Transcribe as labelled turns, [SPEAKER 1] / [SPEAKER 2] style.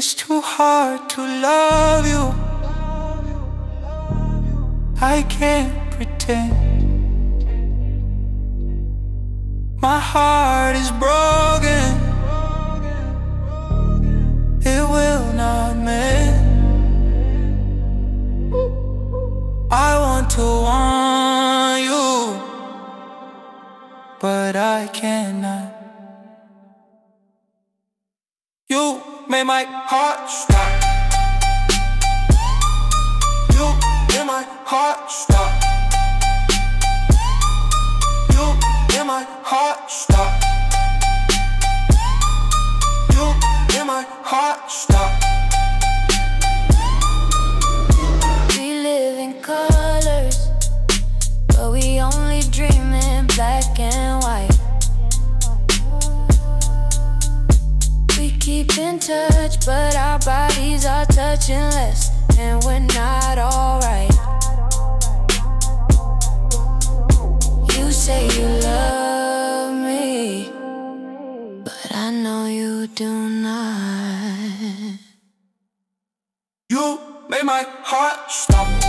[SPEAKER 1] It's too hard to love you. I can't pretend. My heart is broken. It will not mend. I want to want you, but I cannot. You made my heart stop. You made my heart stop. You made my heart stop. You made my heart stop.
[SPEAKER 2] We live in colors, but we only dream in black and white. We keep in touch, but our bodies are touching less, and we're not alright. You say you love me, but I know you do not.
[SPEAKER 1] You made my heart stop.